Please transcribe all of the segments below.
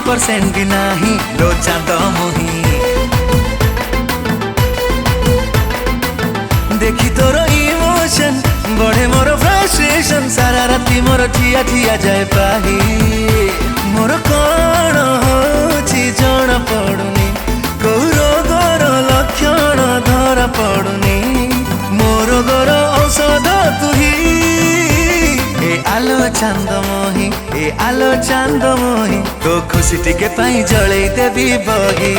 1% भी नहीं लो चांद मुही देखी तोर इमोशन बढ़े मोर फ्रस्ट्रेशन सारा राती मोर ठिया ठिया जाए पाही मोर कौन होची जण पड़ुनी कौ रोगर लक्षण धरा पड़ुनी मोर गोर औषध तुही ए आलो चांद मोही ए आलो चांद मोही तो खुशी टिके पाई जड़े देवी बही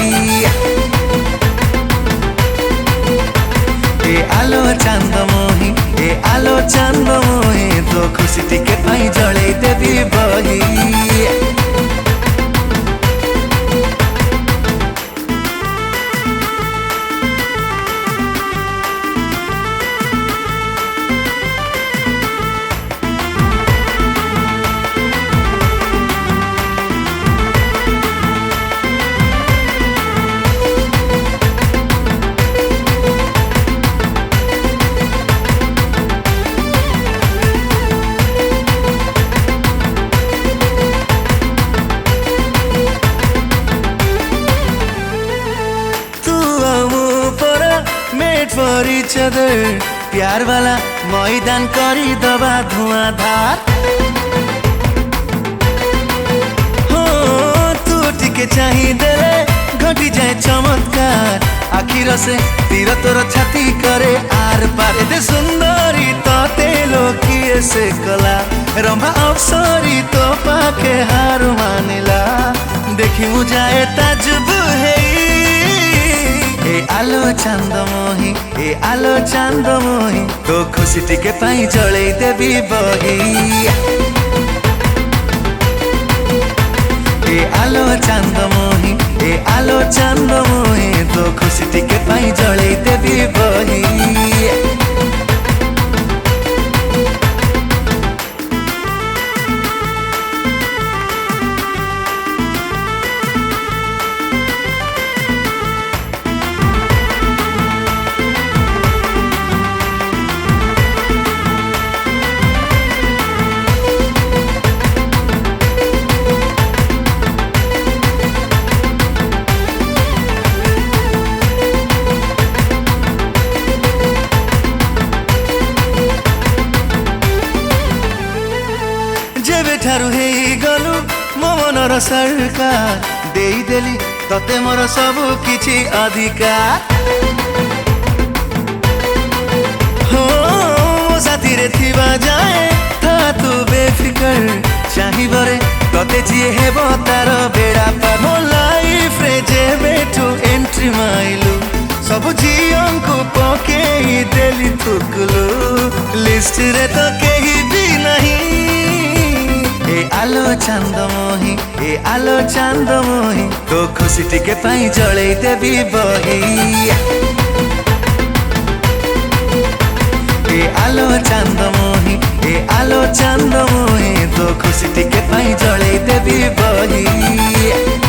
ए आलो चांद मोही ए आलो चांद मोही तो खुशी टिके पाई जड़े देवी बही for each other प्यार वाला मैदान करी दबा धुआंधार हो तू टिके चाहिए देले घटी जाए चमत्कार आखिर से तीर तोर छाती करे आर पार एते सुंदरी तते लोकिए से कला रंभा अवसरी तो पाके हार मानिला देखी मुझाए ताजुब है ए आलो चांद मोही ए आलो चांद मोही तो खुशी टिके पाई जड़े देवी बही ए आलो चांद मोही ए आलो चांद मोही तो खुशी टिके पाई जड़े देवी बही ठारू हे गलु मो मनर सरकार देई देली तते मोर सबु किछि अधिकार हो साथी रे थिबा जाए था तू बेफिकर चाहिबरे तते जिए हेबो तार बेड़ा पार मो लाइफ रे जे बेठू एंट्री माइलु सब जीवन को पकेई देली थुकलु लिस्ट रे तो केही भी नहीं ए आलो चांद मोही ए आलो चांद मोही तो खुशी टिके पाई जड़े देवी बही ए आलो चांद मोही ए आलो चांद मोही तो खुशी टिके पाई जड़े देवी बही।